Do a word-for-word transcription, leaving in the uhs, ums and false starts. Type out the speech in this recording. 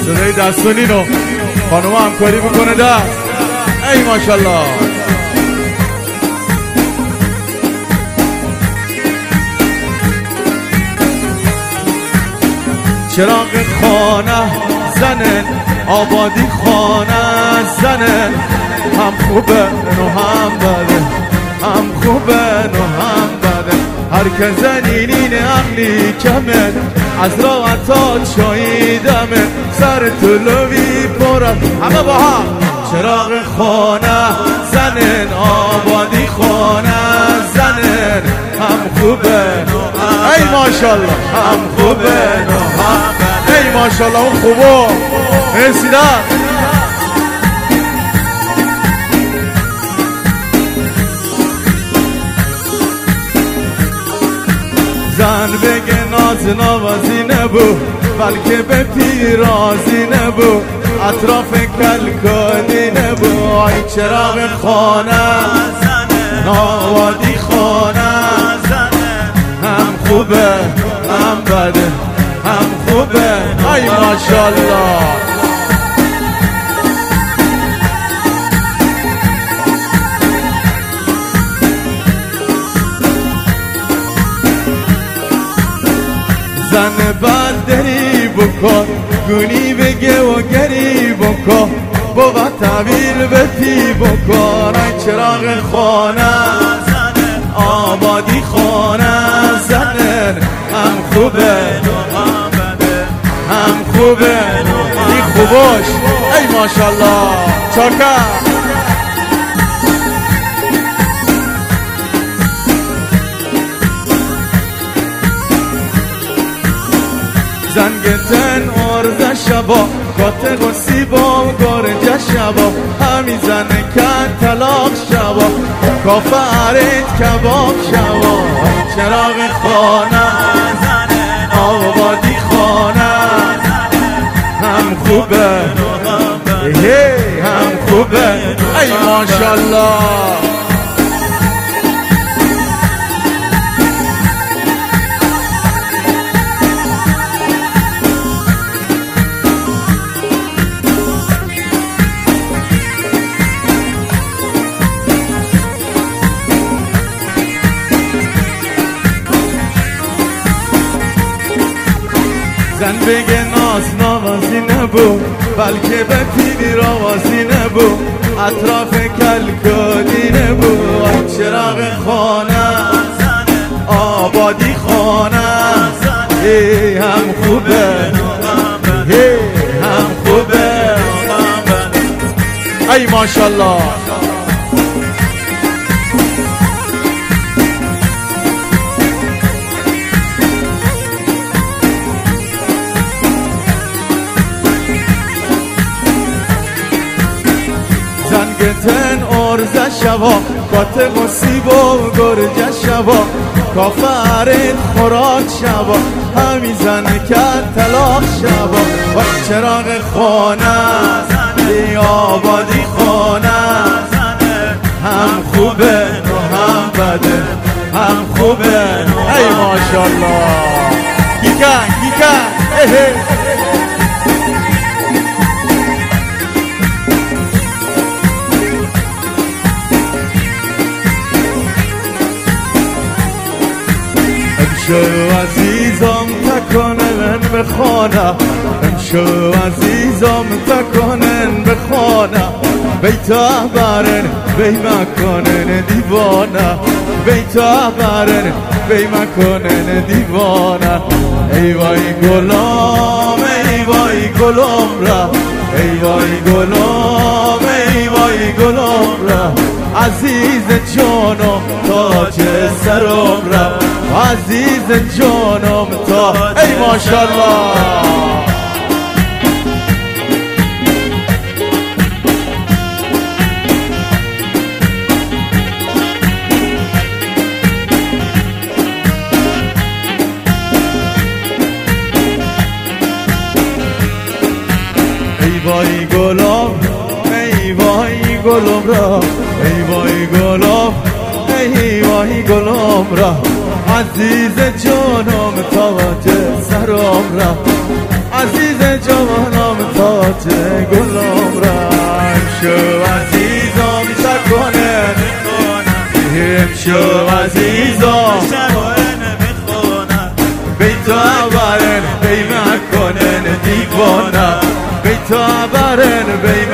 صدای دستونینو خانوم همکاری بکنه دست. ای ماشالله. چراغ خانه زنن آبادی خانه زنن، هم خوبه و هم بده، هم خوبه و هم بده. هر که زنینین عقلی کمه، از راحتات شایدمه، سر طلوی پرد همه با هم. چراغ خانه زنن آبادی خانه زنن، هم خوبه ای ماشالله، هم خوبه و هم بده. ای ماشالله اون خوبه رسیدن. زن بگه ناز نوازی نبو، بلکه به پیرازی نبو، اطراف کلکانی نبو. ای چراغ خانه آبادی خانه هم خوبه هم بده، هم خوبه ای ماشالله. زن بد دری بکن، گونی بگه و گری بکن، با تعبیر به تی بکن. ای چراغ خانه آبادی خانه زنن، هم خوبه هم خوبه این خوباش. ای ماشالله چاکر. زنگتن ارزه شبا، کات غصی با گرجه شبا، همی زنه کن طلاق شبا، کافه عرید کباب شبا. چراغ خانه آبادی خانه هم خوبه هی هم خوبه ای ماشالله. زن بگه ناز نوازی نبو، بلکه به پیری آوازی نبو، اطراف کلکانی نبو. چراغ خانه آبادی خانه ای هم خوبه ای هم خوبه ای ماشالله. زنگتن ارزه شبا، کات غصی با گرجه شبا، کافه عرید خوراک شبا، همی زنه کن طلاق شبا. و چراغ خانه ای آبادی خانه هم خوبه و هم بده، هم خوبه ای ماشالله. گیکن گیکن اه امشو عزیزم تکنن به خانه، امشو عزیزم تکنن به خانه، بیتا برن بی مکنن دیوانه، بیتا برن بی مکنن دیوانه. ای وای گلام ای وای گلام را، ای وای گلام ای وای گلام را، عزیز جانم تاج سرم را، عزیز جانم تا ای ماشالله. ای وای گلاب ای وای گلم را، ای وای گلاب ای وای گلم را، عزیز جانم تاج سرم را، عزیز جانم تاج صورت گلم را امشو عزیزا بیشتر کنه امشو عزیزا بیتو عبرن بی مکنن دیوانه بیتو عبرن بی